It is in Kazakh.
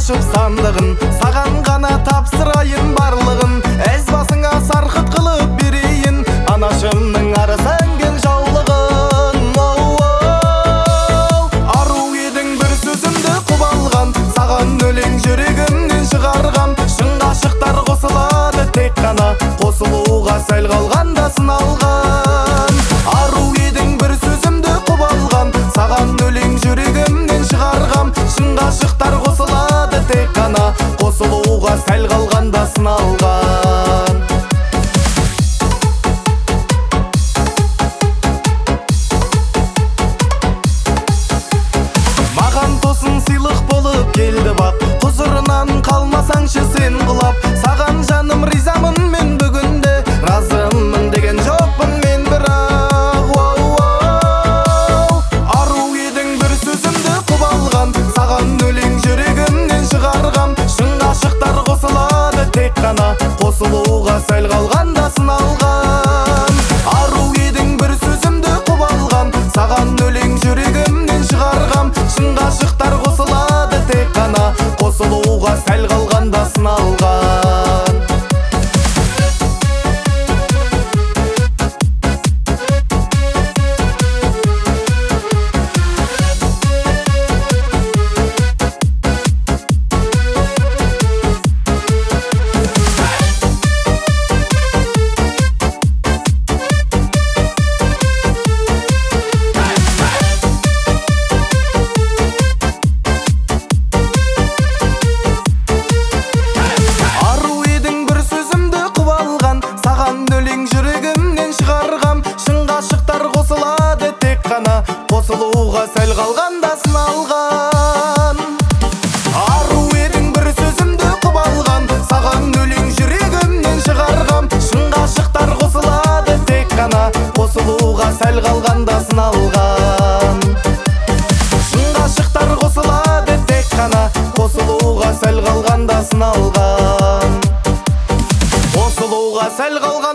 ашып сандығын, саған ғана тапсырайын барлығын. Әз басыңа сарқыт қылып берейін, анашымның арзанген жаулығын. Ару едің бір сөзімді құп алған, саған өлең жүрегімнен шығарғам. Шын ғашықтар қосылады тек қана, қосылуға сәл қалғанда сыналған. Ару едің бір сөзімді құп алған, саған өлең жүрегімнен шығарғам. Шын ғашықтар қосылады тек қана, қосылуға сәл қалғанда сыналған. Маған тосын сыйлық болып келді бақ, құзырынан қалмасаңшы сен құлап. Саған жаным ризамын мен бүгінде, разымын деген жоқпын мен бірақ. Ару едің бір сөзімді құп алған, саған өлең жүрегімнен шығарғам. Шын ғашықтар қосылады тек қана, қосылуға сәл қалғанда сыналған. Ару едің бір сөзімді құп алған, саған өлең жүрегімнен шығарғам. Шын ғашықтар қосылады тек қана, қосылуға сәл қалғанда сыналған. Саған өлең жүрегімнен шығарғам. Шын ғашықтар қосылады тек қана, қосылуға сәл қалғанда сыналған. Ару едің бір сөзімді құп алған, саған өлең жүрегімнен шығарғам. Шын ғашықтар қосылады тек қана, қосылуға сәл қалғанда сыналған. Шын ғашықтар қосылады тек қана, қосылуға сәл қалғанда сыналған. Қосылуға сәл қалған